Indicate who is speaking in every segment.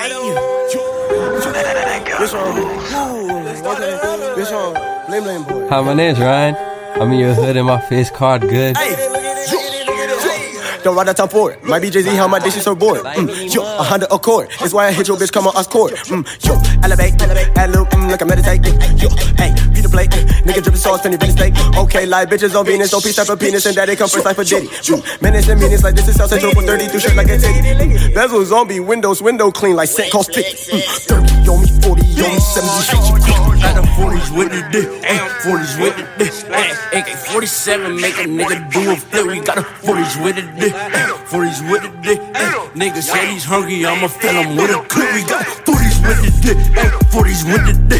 Speaker 1: Hi, my name's Ryan. I'm in your hood and my face card good.
Speaker 2: Don't ride that top forward. My BJZ, how my dish is so bored. Yo, 100 Accord. That's why I hit your bitch, come on us court. Yo, elevate, add loop, like I meditate. Yo, hey, beat the plate. Nigga drippin' sauce, penny Venus steak. Okay, like bitches on Venus, don't piece type of penis, and daddy come first like for Diddy. Menace and meanings like this is South Central for 30 through shit like a titty. Bezel zombie, windows, window clean like scent cost 50. 30 on me, 40 on me, 70 shit you quick.
Speaker 3: Got the 40s with the dick, 40s with the dick. AK-47 make a nigga do a flip. We got the 40s with the dick, 40s with the dick. Nigga said he's hungry, I'ma fill him with a clip. We got 40s with the dick, 40s with the dick.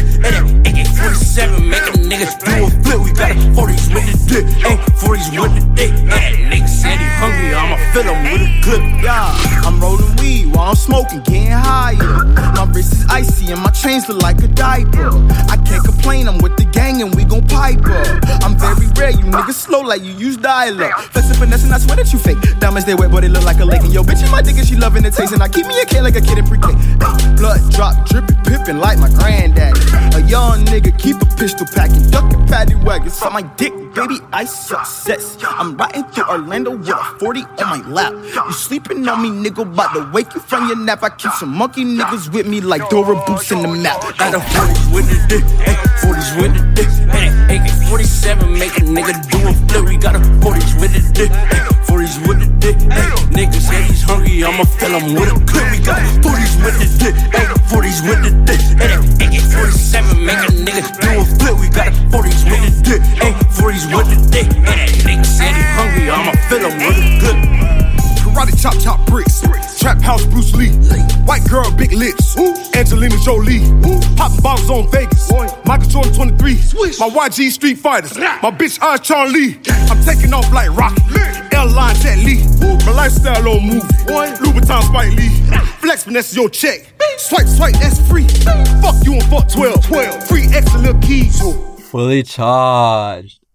Speaker 3: AK-47 make a nigga do a flip. We got the 40s with the dick, 40s with the dick. Nigga said he hungry, I'ma fill him with a clip.
Speaker 4: Yeah, I'm rolling weed while I'm smoking, getting higher. My wrist is icy and my chains look like a diaper. I can't complain, I'm with the gang and we gon' pipe up. I'm very rare, you niggas slow like you use dial-up. Flexin' finessing, I swear that you fake. Diamonds they wet, but they look like a lake. And yo, bitch in my dick and she loving the taste. And I keep me a kid like a kid in pre-K. Blood drop, drippin', pippin' like my granddaddy. A young nigga keep a pistol packing, duckin' paddy wagon. Suck my dick, baby, I success. I'm riding through Orlando with a 40 on my lap. You sleeping on me, nigga, about to wake you from your nap. I keep some monkey niggas with me like Dora Boots in the map.
Speaker 3: Got the 40s with the dick, 40s with the dick. AK-47 make a nigga do a flip. We got the 40s with the dick, 40s with the dick. Nigga said he's hungry, I'ma fill him with a clip. We got 40s with the dick, 40s with the dick. AK-47 make a nigga do a flip. We got 40s with the dick, 40s with the dick. Nigga said he's hungry, I'ma fill him with a clip.
Speaker 5: Karate chop chop bricks, trap house Bruce Lee, white girl big lips, Angelina Jolie, poppin' bottles on Vegas, Michael Jordan 23, my YG Street Fighters, my bitch Chun Lee. I'm taking off like Rocky, airline Jet Li, my lifestyle on movie, Louboutin Spike Lee, flex finesse your check, swipe that's free. Fuck you and fuck 12, free extra little keys.
Speaker 1: Fully charged.